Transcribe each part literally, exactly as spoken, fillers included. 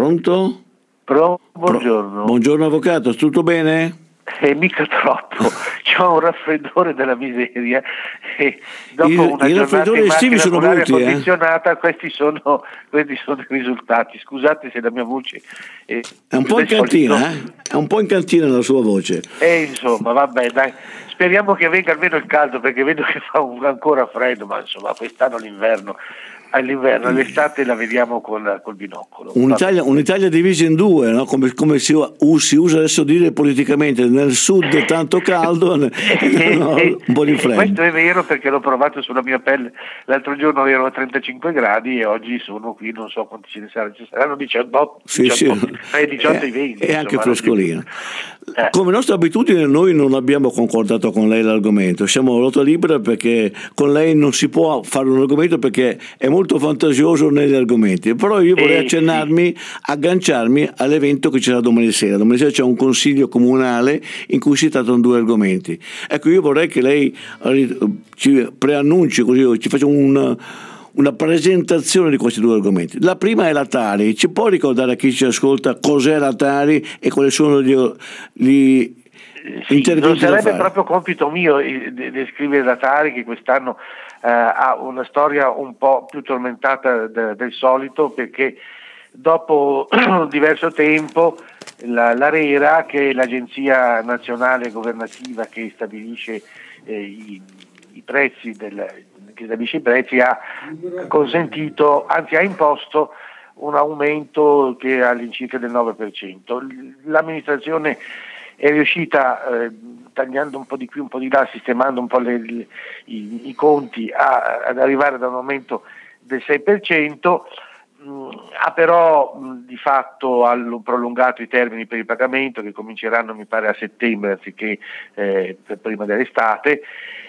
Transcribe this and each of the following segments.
Pronto? Pro, buongiorno. Pro, buongiorno avvocato, tutto bene? Eh, mica troppo, c'ho un raffreddore della miseria e dopo il, una i giornata raffreddori in estivi macchina sono con l'aria brutti, condizionata, eh? questi, sono, questi sono i risultati. Scusate se la mia voce è, è un po' in cantina, solito... eh? È un po' in cantina la sua voce. E insomma, vabbè, dai, speriamo che venga almeno il caldo, perché vedo che fa un, ancora freddo, ma insomma quest'anno l'inverno, all'inverno, all'estate la vediamo con, col binocolo. Un'Italia, un'Italia divisa in due, no? come, come si, si usa adesso dire politicamente, nel sud tanto caldo e nel nord un po' di freddo. Questo è vero, perché l'ho provato sulla mia pelle, l'altro giorno ero a trentacinque gradi e oggi sono qui, non so quanti ce ne saranno, ci saranno diciotto, sì, diciotto, sì. tra i diciotto e i venti. E anche insomma, frescolina. Eh. Come nostra abitudine noi non abbiamo concordato con lei l'argomento, siamo a ruota libera perché con lei non si può fare un argomento perché è molto fantasioso negli argomenti, però io vorrei Eh, accennarmi, sì. agganciarmi all'evento che c'era domani sera. Domani sera c'è un consiglio comunale in cui si trattano due argomenti. Ecco, io vorrei che lei ci preannunci, così ci faccia un una presentazione di questi due argomenti. La prima è la Tari. Ci può ricordare a chi ci ascolta cos'è la Tari e quali sono gli, gli sì, interventi non sarebbe da fare? proprio compito mio descrivere la Tari, che quest'anno eh, ha una storia un po' più tormentata de, del solito, perché dopo diverso tempo la, l'ARERA, che è l'agenzia nazionale governativa che stabilisce eh, i, i prezzi del che stabilisce i prezzi, ha consentito, anzi ha imposto un aumento che è all'incirca del nove per cento. L'amministrazione è riuscita, eh, tagliando un po' di qui, un po' di là, sistemando un po' le, le, i, i conti, a, ad arrivare ad un aumento del sei per cento. Mh, ha però mh, di fatto ha prolungato i termini per il pagamento, che cominceranno mi pare a settembre anziché eh, per prima dell'estate,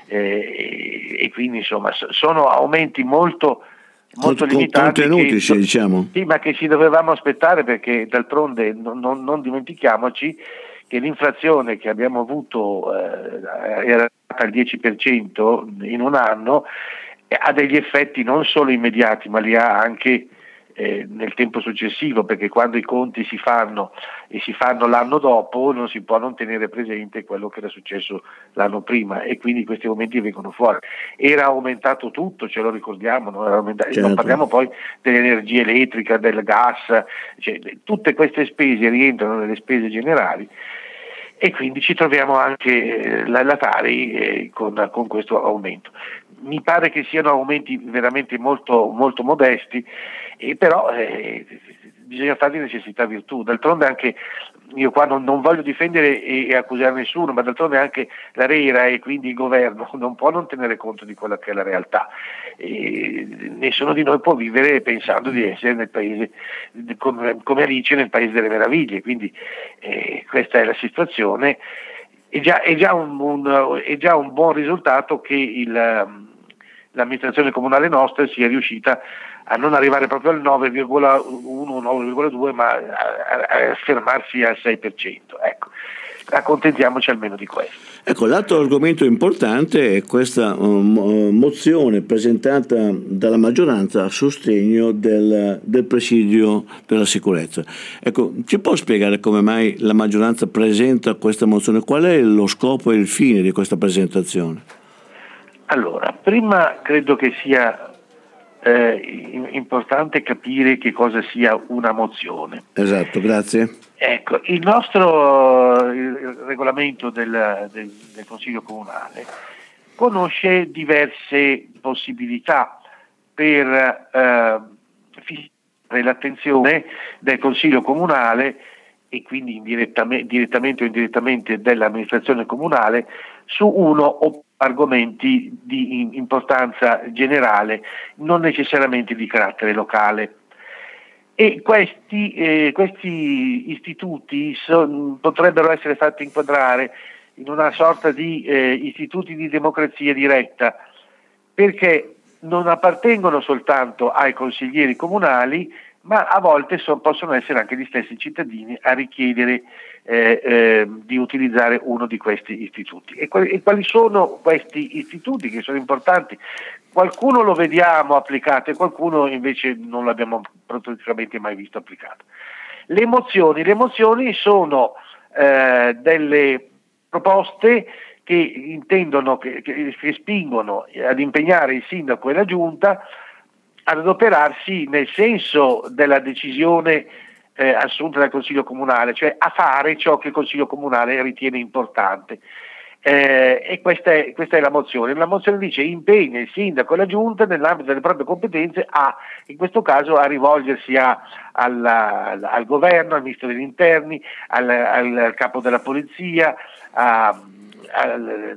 eh, e, e quindi insomma sono aumenti molto molto Con, limitati, contenuti, che, sì, diciamo. sì, ma che ci dovevamo aspettare, perché d'altronde non, non, non dimentichiamoci che l'inflazione che abbiamo avuto eh, era al dieci per cento in un anno, eh, ha degli effetti non solo immediati, ma li ha anche eh, nel tempo successivo, perché quando i conti si fanno e si fanno l'anno dopo non si può non tenere presente quello che era successo l'anno prima, e quindi questi aumenti vengono fuori. Era aumentato tutto, ce lo ricordiamo, non, era aumentato, certo. Non parliamo poi dell'energia elettrica, del gas, cioè, tutte queste spese rientrano nelle spese generali, e quindi ci troviamo anche eh, la, la Tari eh, con, con questo aumento. Mi pare che siano aumenti veramente molto, molto modesti, eh, però eh, bisogna fare di necessità virtù. D'altronde anche io qua non, non voglio difendere e, e accusare nessuno, ma d'altronde anche l'ARERA e quindi il governo non può non tenere conto di quella che è la realtà. E nessuno di noi può vivere pensando di essere nel paese come, come Alice nel paese delle meraviglie, quindi eh, questa è la situazione. È già, è già, un, un, è già un buon risultato che il, l'amministrazione comunale nostra sia riuscita a non arrivare proprio al nove virgola uno nove virgola due, ma a, a, a fermarsi al sei per cento. Ecco, accontentiamoci almeno di questo. Ecco, l'altro argomento importante è questa um, mozione presentata dalla maggioranza a sostegno del, del presidio della sicurezza. Ecco, ci può spiegare come mai la maggioranza presenta questa mozione? Qual è lo scopo e il fine di questa presentazione? Allora, prima credo che sia eh, importante capire che cosa sia una mozione. Esatto, grazie. Ecco, il nostro il regolamento del, del, del Consiglio Comunale conosce diverse possibilità per eh, fissare l'attenzione del Consiglio Comunale, e quindi indirettamente, direttamente o indirettamente dell'amministrazione comunale, su uno o più argomenti di importanza generale, non necessariamente di carattere locale. E questi, eh, questi istituti son, potrebbero essere fatti inquadrare in una sorta di eh, istituti di democrazia diretta, perché non appartengono soltanto ai consiglieri comunali, ma a volte so, possono essere anche gli stessi cittadini a richiedere eh, eh, di utilizzare uno di questi istituti. E, quali, e quali sono questi istituti che sono importanti? Qualcuno lo vediamo applicato e qualcuno invece non l'abbiamo praticamente mai visto applicato. Le mozioni, le mozioni sono eh, delle proposte che intendono, che, che, che spingono ad impegnare il sindaco e la giunta ad adoperarsi nel senso della decisione eh, assunta dal Consiglio Comunale, cioè a fare ciò che il Consiglio Comunale ritiene importante. Eh, e questa è, questa è la mozione. La mozione dice: impegna il sindaco e la giunta nell'ambito delle proprie competenze a, in questo caso, a rivolgersi a, alla, al governo, al ministro degli interni, al, al capo della polizia, a, al,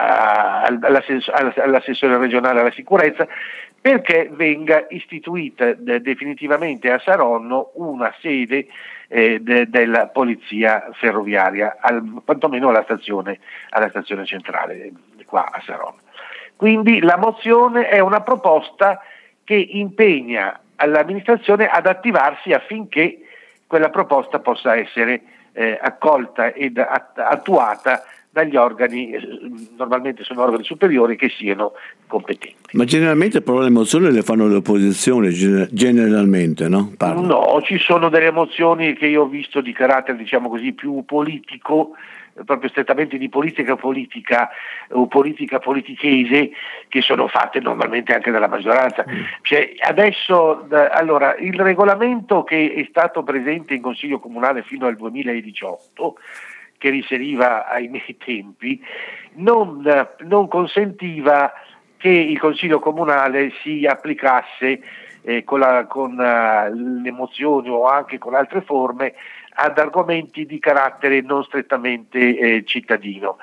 a, all'assessore regionale alla sicurezza, perché venga istituita de, definitivamente a Saronno una sede eh, de, della polizia ferroviaria, al, quantomeno alla stazione, alla stazione centrale qua a Saronno. Quindi la mozione è una proposta che impegna l'amministrazione ad attivarsi affinché quella proposta possa essere eh, accolta ed attuata dagli organi, normalmente sono organi superiori, che siano competenti. Ma generalmente però le mozioni le fanno le opposizioni, generalmente, no? Parlo. No, ci sono delle mozioni che io ho visto di carattere, diciamo così, più politico, proprio strettamente di politica politica o politica politichese, che sono fatte normalmente anche dalla maggioranza. Mm. Cioè, adesso, allora, il regolamento che è stato presente in Consiglio Comunale fino al duemiladiciotto, che riseriva ai miei tempi, non, non consentiva che il Consiglio Comunale si applicasse eh, con, la, con uh, le mozioni o anche con altre forme ad argomenti di carattere non strettamente eh, cittadino.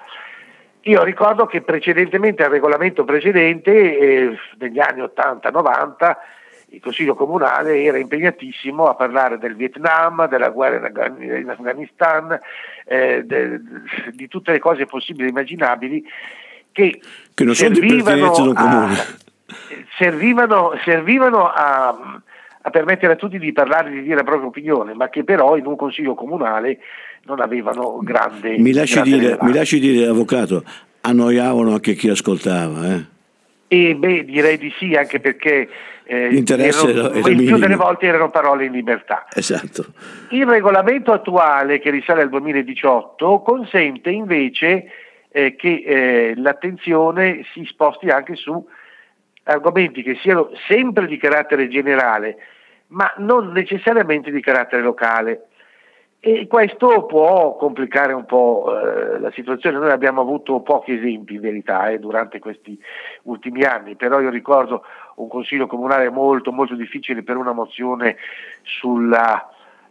Io ricordo che precedentemente al regolamento precedente, eh, negli anni ottanta novanta, il Consiglio Comunale era impegnatissimo a parlare del Vietnam, della guerra in Afghanistan, eh, de, di tutte le cose possibili e immaginabili che, che non servivano, sono di a, servivano, servivano a, a permettere a tutti di parlare, di dire la propria opinione, ma che però in un Consiglio Comunale non avevano grande... Mi lasci, grande dire, mi lasci dire, avvocato, annoiavano anche chi ascoltava, eh? E beh, direi di sì, anche perché eh, l'interesse erano, era, era il minimo. più delle volte erano parole in libertà. Esatto. Il regolamento attuale, che risale al duemiladiciotto, consente invece eh, che eh, l'attenzione si sposti anche su argomenti che siano sempre di carattere generale, ma non necessariamente di carattere locale. E questo può complicare un po' eh, la situazione. Noi abbiamo avuto pochi esempi in verità eh, durante questi ultimi anni, però io ricordo un consiglio comunale molto molto difficile per una mozione sulla,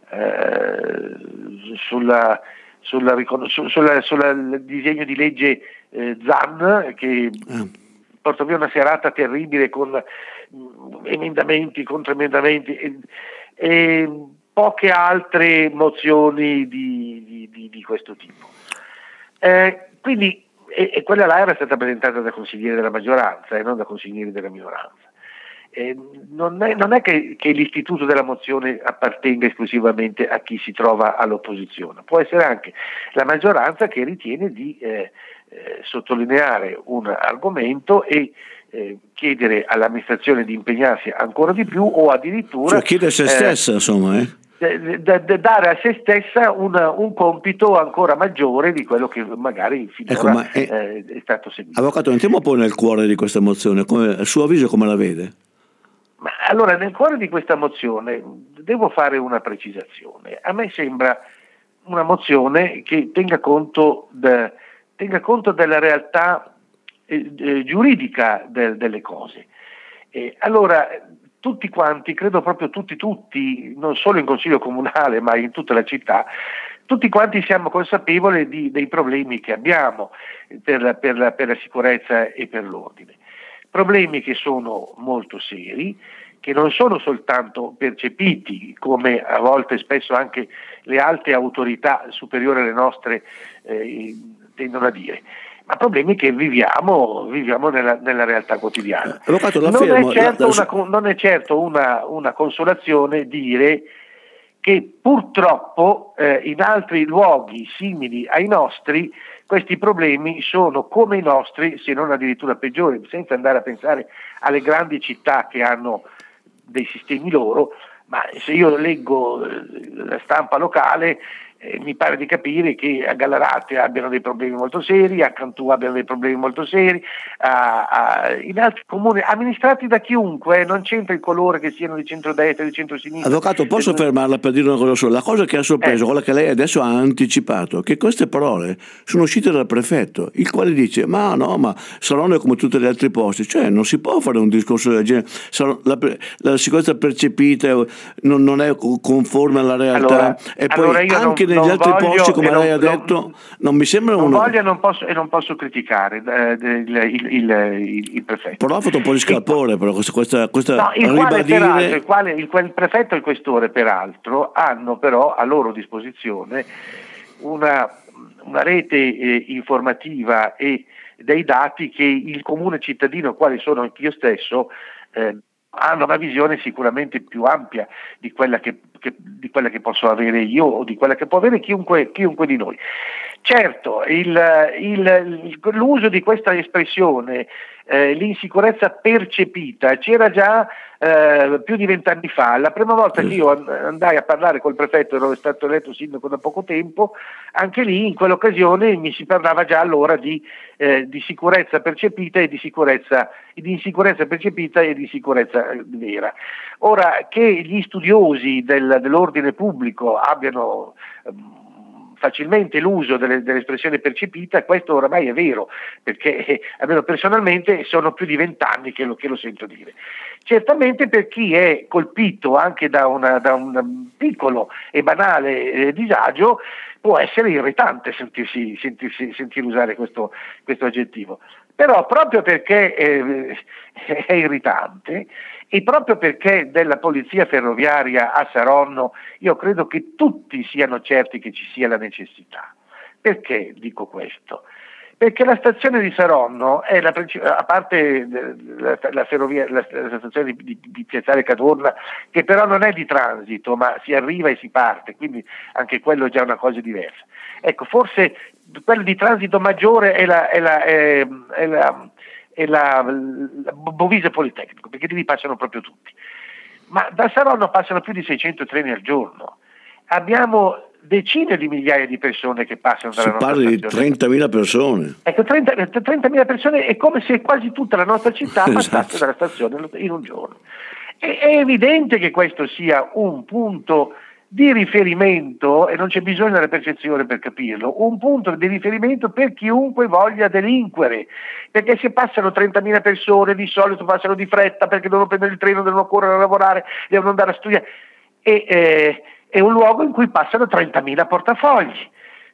eh, sulla, sulla, sulla, sulla, sulla disegno di legge eh, Zan, che ah. portò via una serata terribile con mh, emendamenti, controemendamenti e, e poche altre mozioni di, di, di, di questo tipo. Eh, quindi, e, e quella là era stata presentata da consiglieri della maggioranza e non da consiglieri della minoranza. Eh, non è, non è che, che l'istituto della mozione appartenga esclusivamente a chi si trova all'opposizione, può essere anche la maggioranza che ritiene di eh, eh, sottolineare un argomento e Eh, chiedere all'amministrazione di impegnarsi ancora di più o addirittura cioè chiedere a se stessa eh, insomma eh. d- d- dare a se stessa un, un compito ancora maggiore di quello che magari finora ecco, ma è, eh, è stato seguito. Avvocato, entriamo poi nel cuore di questa mozione, come, a suo avviso come la vede? Ma allora, nel cuore di questa mozione devo fare una precisazione. A me sembra una mozione che tenga conto, de, tenga conto della realtà Eh, giuridica de, delle cose. Eh, allora, tutti quanti, credo proprio tutti, tutti, non solo in Consiglio Comunale, ma in tutta la città, tutti quanti siamo consapevoli di, dei problemi che abbiamo per la, per, la, per la sicurezza e per l'ordine. Problemi che sono molto seri, che non sono soltanto percepiti, come a volte spesso anche le alte autorità superiori alle nostre eh, tendono a dire, ma problemi che viviamo, viviamo nella, nella realtà quotidiana. Avvocato, la non, fermo, è certo la, la... una, non è certo una, una consolazione dire che purtroppo eh, in altri luoghi simili ai nostri questi problemi sono come i nostri, se non addirittura peggiori, senza andare a pensare alle grandi città che hanno dei sistemi loro, ma se io leggo eh, la stampa locale eh, mi pare di capire che a Gallarate abbiano dei problemi molto seri, a Cantù abbiano dei problemi molto seri, a, a, in altri comuni amministrati da chiunque, non c'entra il colore che siano di centrodestra, di centrosinistra. Avvocato, posso eh, fermarla per dire una cosa sola? La cosa che ha sorpreso, eh. quella che lei adesso ha anticipato, che queste parole sono uscite dal prefetto, il quale dice ma no, ma Saronno è come tutti gli altri posti, cioè non si può fare un discorso del genere, la, la sicurezza percepita non, non è conforme alla realtà, allora, e poi allora io anche non, negli non altri voglio, posti, come non, lei ha non, detto, non mi sembra non uno... voglio e non posso, e non posso criticare eh, il, il, il, il prefetto. Però ha fatto un po' di scalpore, però questa, questa, questa no, il quale ribadire... peraltro, il, quale, il, il prefetto e il questore peraltro hanno però a loro disposizione una, una rete eh, informativa e dei dati che il comune cittadino, quale sono anch'io stesso, eh, hanno una visione sicuramente più ampia di quella che, che, di quella che posso avere io o di quella che può avere chiunque, chiunque di noi. Certo, il, il, l'uso di questa espressione, eh, l'insicurezza percepita, c'era già eh, più di vent'anni fa. La prima volta che io andai a parlare col prefetto, ero stato eletto sindaco da poco tempo, anche lì in quell'occasione mi si parlava già allora di, eh, di sicurezza percepita e di sicurezza, di insicurezza percepita e di sicurezza vera. Ora, che gli studiosi del, dell'ordine pubblico abbiano ehm, facilmente l'uso delle, dell'espressione percepita, questo oramai è vero, perché eh, almeno personalmente sono più di vent'anni che lo, che lo sento dire. Certamente per chi è colpito anche da, una, da un piccolo e banale eh, disagio può essere irritante sentirsi, sentirsi, sentir usare questo, questo aggettivo. Però proprio perché eh, è irritante e proprio perché della polizia ferroviaria a Saronno io credo che tutti siano certi che ci sia la necessità. Perché dico questo? Perché la stazione di Saronno è la principale, a parte la, la, ferrovia, la, la stazione di, di, di Piazzale Cadorna, che però non è di transito, ma si arriva e si parte, quindi anche quello è già una cosa diversa. Ecco, forse quello di transito maggiore è la, è la, è, è la, è la, la Bovise Politecnico, perché lì passano proprio tutti. Ma da Saronno passano più di seicento treni al giorno. Abbiamo decine di migliaia di persone che passano dalla si nostra parla stazione. di trentamila persone. Ecco, trentamila persone è come se quasi tutta la nostra città passasse Esatto. dalla stazione in un giorno. E, è evidente che questo sia un punto di riferimento, e non c'è bisogno della percezione per capirlo, un punto di riferimento per chiunque voglia delinquere, perché se passano trentamila persone di solito passano di fretta perché devono prendere il treno, devono correre a lavorare, devono andare a studiare, e eh, è un luogo in cui passano trentamila portafogli.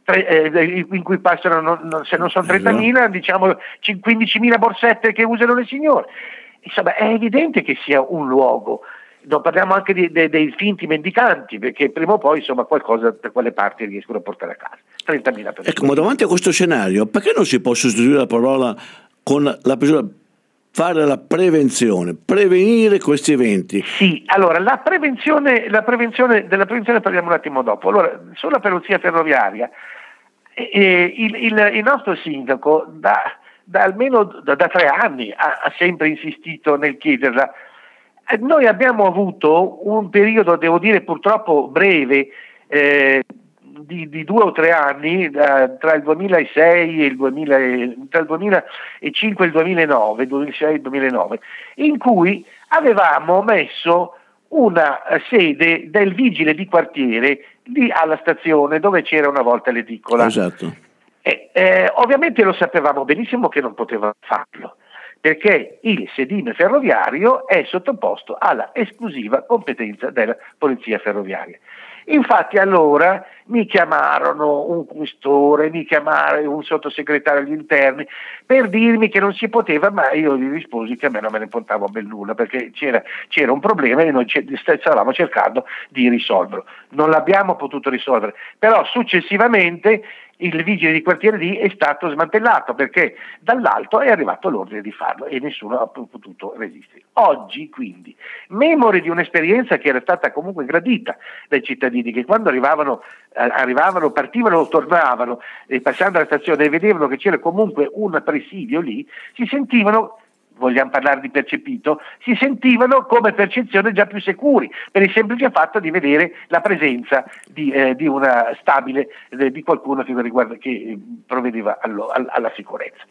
In cui passano, non, non, se non sono trentamila, diciamo quindicimila borsette che usano le signore. Insomma, è evidente che sia un luogo. Non parliamo anche di, de, dei finti mendicanti, perché prima o poi insomma qualcosa da quelle parti riescono a portare a casa. trentamila persone. Ecco, ma davanti a questo scenario, perché non si può sostituire la parola con la persona? Fare la prevenzione, prevenire questi eventi. Sì, allora la prevenzione, la prevenzione della prevenzione parliamo un attimo dopo. Allora, sulla polizia ferroviaria, eh, il, il, il nostro sindaco da, da almeno da, da tre anni ha, ha sempre insistito nel chiederla. Eh, noi abbiamo avuto un periodo, devo dire purtroppo breve, eh, Di, di due o tre anni, eh, tra il duemilasei e il duemila, tra il duemilacinque e il duemilanove, duemilasei e il duemilanove, in cui avevamo messo una sede del vigile di quartiere lì alla stazione dove c'era una volta l'edicola. Esatto. E, eh, ovviamente lo sapevamo benissimo che non poteva farlo, perché il sedime ferroviario è sottoposto alla esclusiva competenza della polizia ferroviaria. Infatti allora mi chiamarono un questore, mi chiamarono un sottosegretario agli interni per dirmi che non si poteva, ma io gli risposi che a me non me ne importava ben nulla, perché c'era, c'era un problema e noi stavamo cercando di risolverlo. Non l'abbiamo potuto risolvere, però successivamente il vigile di quartiere lì è stato smantellato perché dall'alto è arrivato l'ordine di farlo e nessuno ha potuto resistere. Oggi quindi, memore di un'esperienza che era stata comunque gradita dai cittadini, che quando arrivavano, eh, arrivavano partivano o tornavano e passando alla stazione e vedevano che c'era comunque un presidio lì, si sentivano, vogliamo parlare di percepito, si sentivano come percezione già più sicuri, per il semplice fatto di vedere la presenza di, eh, di una stabile, eh, di qualcuno che, riguarda, che eh, provvedeva allo, all, alla sicurezza.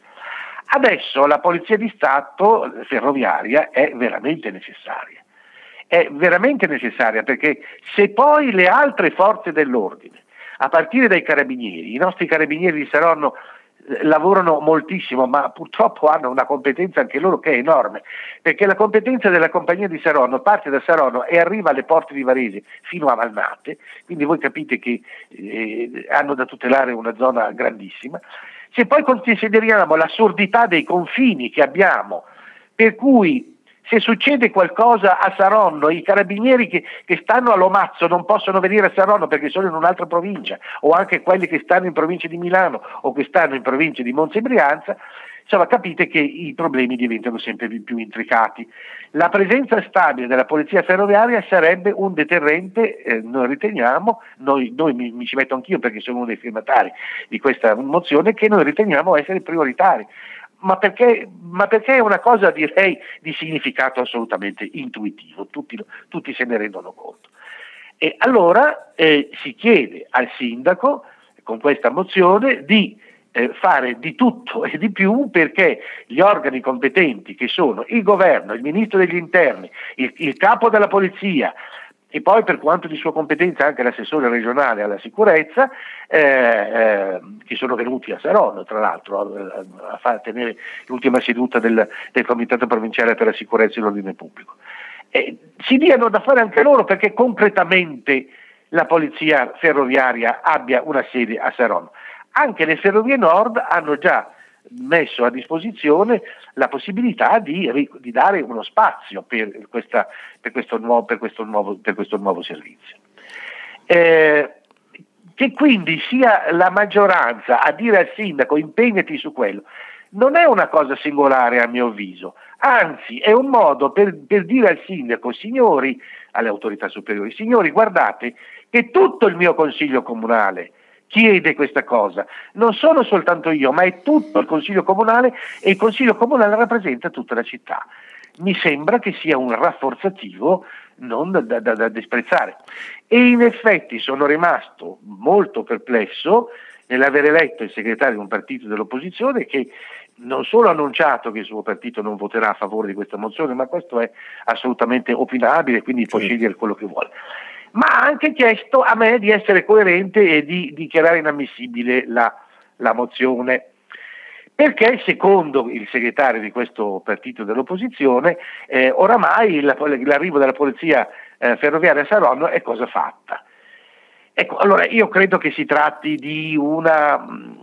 Adesso la Polizia di Stato ferroviaria è veramente necessaria, è veramente necessaria perché se poi le altre forze dell'ordine, a partire dai carabinieri, i nostri carabinieri di Saronno lavorano moltissimo, ma purtroppo hanno una competenza anche loro che è enorme, perché la competenza della compagnia di Saronno parte da Saronno e arriva alle porte di Varese fino a Malnate, quindi voi capite che eh, hanno da tutelare una zona grandissima. Se poi consideriamo l'assurdità dei confini che abbiamo, per cui se succede qualcosa a Saronno, i carabinieri che, che stanno a Lomazzo non possono venire a Saronno perché sono in un'altra provincia, o anche quelli che stanno in provincia di Milano o che stanno in provincia di Monza e Brianza, insomma capite che i problemi diventano sempre più intricati. La presenza stabile della polizia ferroviaria sarebbe un deterrente, eh, noi riteniamo, noi, noi mi, mi ci metto anch'io perché sono uno dei firmatari di questa mozione, che noi riteniamo essere prioritari. Ma perché, ma perché è una cosa, direi, di significato assolutamente intuitivo, tutti, tutti se ne rendono conto. E allora eh, si chiede al sindaco, con questa mozione, di eh, fare di tutto e di più perché gli organi competenti, che sono il governo, il ministro degli interni, il, il capo della polizia, e poi per quanto di sua competenza anche l'assessore regionale alla sicurezza, eh, eh, che sono venuti a Saronno tra l'altro a, a far tenere l'ultima seduta del, del Comitato Provinciale per la Sicurezza e l'Ordine Pubblico. Eh, si diano da fare anche loro perché concretamente la polizia ferroviaria abbia una sede a Saronno. Anche le Ferrovie Nord hanno già messo a disposizione la possibilità di, di dare uno spazio per, questa, per, questo, nuovo, per, questo, nuovo, per questo nuovo servizio. Eh, che quindi sia la maggioranza a dire al sindaco impegnati su quello, non è una cosa singolare a mio avviso, anzi è un modo per, per dire al sindaco, signori, alle autorità superiori, signori guardate che tutto il mio consiglio comunale chiede questa cosa, non sono soltanto io, ma è tutto il Consiglio Comunale e il Consiglio Comunale rappresenta tutta la città. Mi sembra che sia un rafforzativo non da, da, da disprezzare. E in effetti sono rimasto molto perplesso nell'avere letto il segretario di un partito dell'opposizione che non solo ha annunciato che il suo partito non voterà a favore di questa mozione, ma questo è assolutamente opinabile, quindi può Certo. scegliere quello che vuole. Ma ha anche chiesto a me di essere coerente e di dichiarare inammissibile la, la mozione, perché secondo il segretario di questo partito dell'opposizione eh, oramai la, l'arrivo della polizia eh, ferroviaria a Saronno è cosa fatta. Ecco, allora io credo che si tratti di una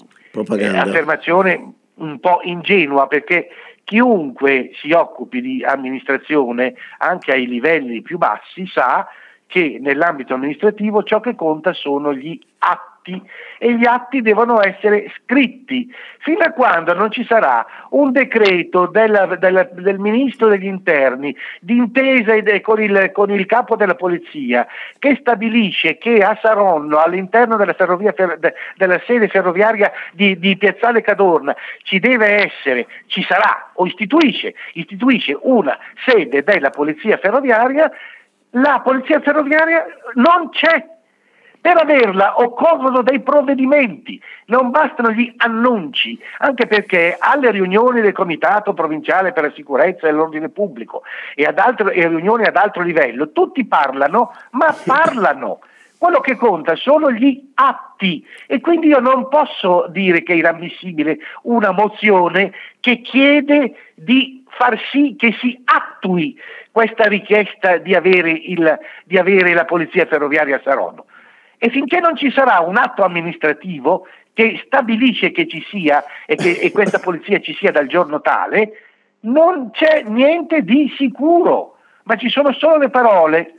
eh, affermazione un po' ingenua, perché chiunque si occupi di amministrazione anche ai livelli più bassi sa che nell'ambito amministrativo ciò che conta sono gli atti e gli atti devono essere scritti. Fino a quando non ci sarà un decreto della, della, del ministro degli interni d'intesa con il, con il capo della polizia che stabilisce che a Saronno all'interno della, ferrovia, della sede ferroviaria di, di Piazzale Cadorna ci deve essere, ci sarà o istituisce, istituisce una sede della polizia ferroviaria, la polizia ferroviaria non c'è. Per averla occorrono dei provvedimenti, non bastano gli annunci, anche perché alle riunioni del Comitato Provinciale per la Sicurezza e l'Ordine Pubblico e ad altro, e riunioni ad alto livello, tutti parlano, ma parlano. Quello che conta sono gli atti e quindi io non posso dire che è inammissibile una mozione che chiede di far sì che si attui questa richiesta di avere, il, di avere la polizia ferroviaria a Saronno. E finché non ci sarà un atto amministrativo che stabilisce che ci sia e che e questa polizia ci sia dal giorno tale, non c'è niente di sicuro, ma ci sono solo le parole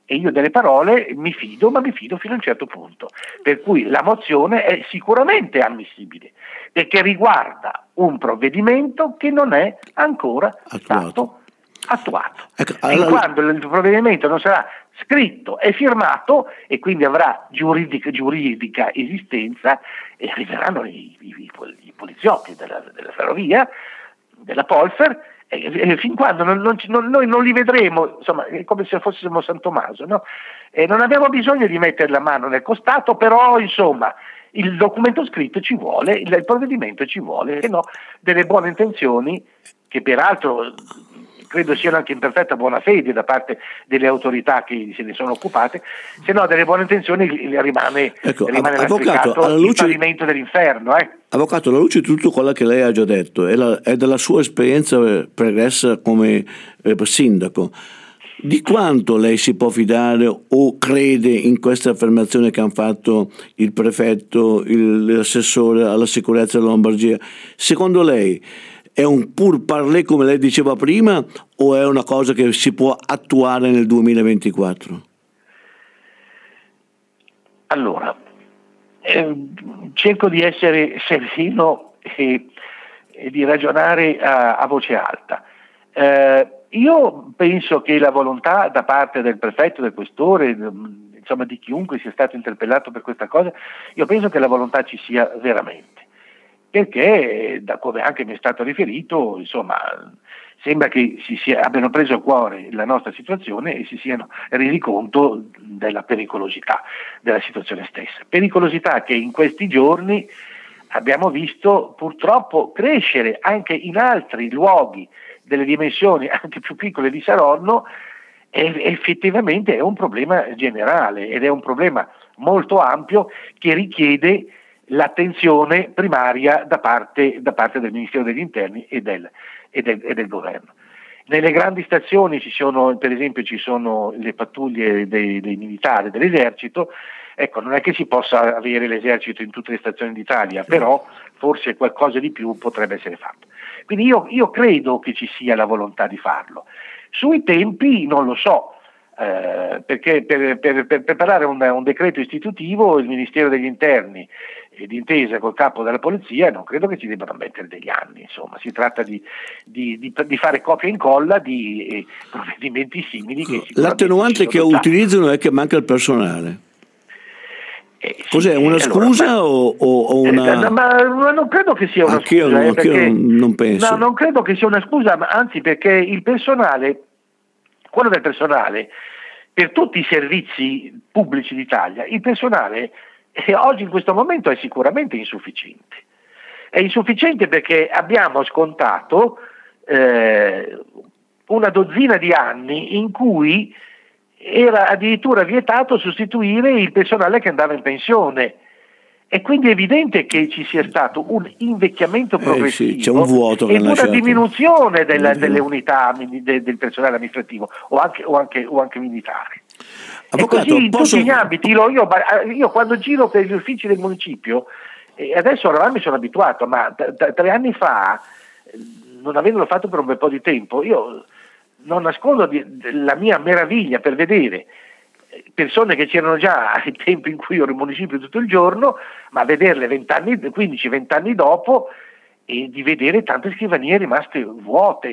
e io delle parole mi fido, ma mi fido fino a un certo punto, per cui la mozione è sicuramente ammissibile, perché riguarda un provvedimento che non è ancora attuato. stato attuato. Ecco, Fin allora... quando il provvedimento non sarà scritto e firmato e quindi avrà giuridica, giuridica esistenza, e arriveranno i, i, i poliziotti della, della ferrovia, della Polfer, e, e fin quando non, non, non, noi non li vedremo, insomma, è come se fossimo San Tommaso, no? E non abbiamo bisogno di mettere la mano nel costato, però insomma il documento scritto ci vuole, il, il provvedimento ci vuole, se no delle buone intenzioni, che peraltro credo siano anche in perfetta buona fede da parte delle autorità che se ne sono occupate, se no delle buone intenzioni rimane, ecco, rimane avvocato, alla luce, il pavimento dell'inferno. Eh. Avvocato, alla luce di tutto quello che lei ha già detto e, la, e della sua esperienza pregressa come eh, sindaco, di quanto lei si può fidare o crede in questa affermazione che hanno fatto il prefetto, il, l'assessore alla sicurezza della Lombardia? Secondo lei è un pur parler come lei diceva prima o è una cosa che si può attuare nel duemilaventiquattro? Allora, eh, cerco di essere sereno e, e di ragionare a, a voce alta. Eh, io penso che la volontà da parte del prefetto, del questore, insomma di chiunque sia stato interpellato per questa cosa, io penso che la volontà ci sia veramente. Perché, da come anche mi è stato riferito, insomma, sembra che si sia, abbiano preso a cuore la nostra situazione e si siano resi conto della pericolosità della situazione stessa. Pericolosità che in questi giorni abbiamo visto purtroppo crescere anche in altri luoghi delle dimensioni anche più piccole di Saronno, e effettivamente è un problema generale ed è un problema molto ampio che richiede l'attenzione primaria da parte, da parte del Ministero degli Interni e del, e del, e del governo. Nelle grandi stazioni ci sono, per esempio, ci sono le pattuglie dei, dei militari, dell'esercito. Ecco, non è che si possa avere l'esercito in tutte le stazioni d'Italia, però forse qualcosa di più potrebbe essere fatto. Quindi io, io credo che ci sia la volontà di farlo. Sui tempi non lo so. Eh, perché per, per, per preparare un, un decreto istitutivo il Ministero degli Interni e d'intesa col capo della polizia non credo che ci debbano mettere degli anni, insomma si tratta di, di, di, di fare copia e incolla di eh, provvedimenti simili che l'attenuante che già. utilizzano è che manca il personale. Eh, Cos'è, sì, una eh, scusa allora, o, o una... Eh, ma, ma non credo che sia una anch'io, scusa. Eh, anch'io perché, non, non penso. No, non credo che sia una scusa, ma anzi perché il personale, quello del personale, per tutti i servizi pubblici d'Italia, il personale eh, oggi in questo momento è sicuramente insufficiente. È insufficiente perché abbiamo scontato eh, una dozzina di anni in cui era addirittura vietato sostituire il personale che andava in pensione. E quindi è evidente che ci sia stato un invecchiamento progressivo, eh sì, c'è un vuoto ed una lasciato. diminuzione della, delle unità de, del personale amministrativo o anche, o anche, o anche militare. Avvocato, e così in posso... tutti gli ambiti. Io, io, io quando giro per gli uffici del municipio, e adesso oramai mi sono abituato, ma t- t- tre anni fa, non avendolo fatto per un bel po' di tempo, io non nascondo di, la mia meraviglia per vedere persone che c'erano già ai tempi in cui io ero in municipio tutto il giorno, ma vederle vent'anni, quindici venti anni dopo, e di vedere tante scrivanie rimaste vuote.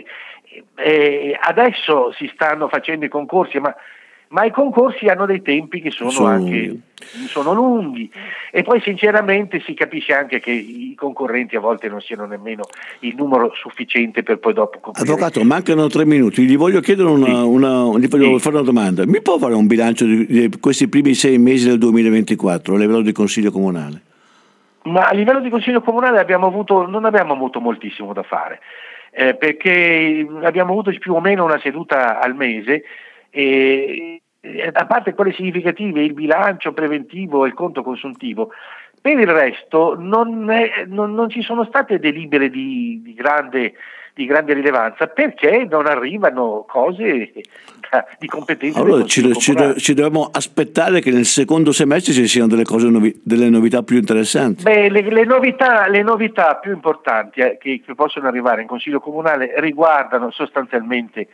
E adesso si stanno facendo i concorsi, ma, ma i concorsi hanno dei tempi che sono, sono anche lunghi. sono lunghi, e poi sinceramente si capisce anche che i concorrenti a volte non siano nemmeno il numero sufficiente per poi dopo concludere. Avvocato, mancano tre minuti, gli voglio chiedere una, sì. una, gli voglio sì. fare una domanda. Mi può fare un bilancio di, di questi primi sei mesi del duemilaventiquattro a livello di Consiglio Comunale? Ma a livello di Consiglio Comunale abbiamo avuto, non abbiamo avuto moltissimo da fare, eh, perché abbiamo avuto più o meno una seduta al mese, e, e a parte quelle significative, il bilancio preventivo e il conto consuntivo, per il resto non, è, non, non ci sono state delibere di, di, grande, di grande rilevanza, perché non arrivano cose di competenza. Allora ci, ci, ci dobbiamo aspettare che nel secondo semestre ci siano delle cose novi, delle novità più interessanti. Beh, le, le, novità, le novità più importanti eh, che, che possono arrivare in Consiglio Comunale riguardano sostanzialmente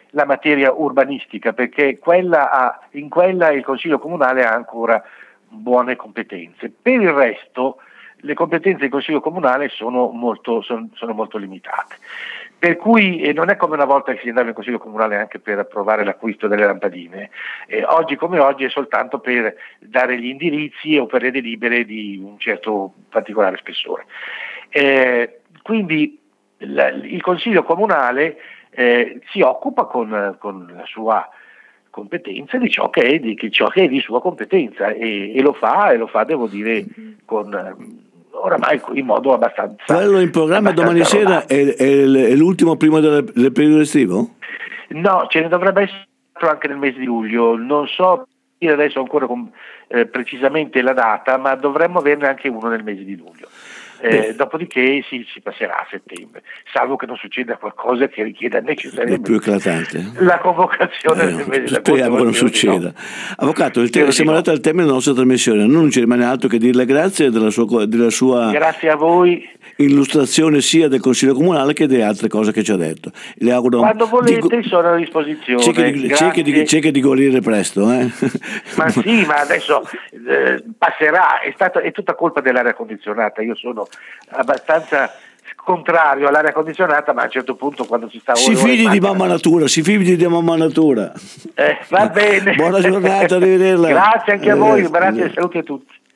la materia urbanistica, perché quella ha, in quella il Consiglio Comunale ha ancora buone competenze. Per il resto le competenze del Consiglio Comunale sono molto, sono, sono molto limitate. Per cui eh, non è come una volta che si andava in Consiglio Comunale anche per approvare l'acquisto delle lampadine, eh, oggi come oggi è soltanto per dare gli indirizzi o per le delibere di un certo particolare spessore. Eh, quindi la, il Consiglio Comunale eh, si occupa con, con la sua competenza di ciò che è di, di, ciò che è di sua competenza e, e lo fa, e lo fa, devo dire, con oramai in modo abbastanza. Quello in programma domani sera è, è, è l'ultimo prima del, del periodo estivo? No, ce ne dovrebbe essere anche nel mese di luglio, non so dire adesso ancora con, eh, precisamente la data, ma dovremmo averne anche uno nel mese di luglio. Eh, dopodiché si, si passerà a settembre, salvo che non succeda qualcosa che richieda necessariamente più eclatante la convocazione eh, del mese di agosto. Speriamo che non succeda. No. Avvocato, il te- siamo arrivati al termine della nostra trasmissione, non ci rimane altro che dirle grazie della sua, della sua grazie a voi illustrazione sia del Consiglio Comunale che delle altre cose che ci ha detto. Le auguro quando volete di, sono a disposizione. Cerchi di, cerchi di, cerchi di guarire presto. Eh? Ma sì, ma adesso eh, passerà, è, stato, è tutta colpa dell'aria condizionata, io sono abbastanza contrario all'aria condizionata, ma a un certo punto quando si sta si fidi di mamma natura, si fidi di mamma natura. Eh, va bene. Buona giornata, arrivederla. Grazie anche a voi, grazie e saluti a tutti.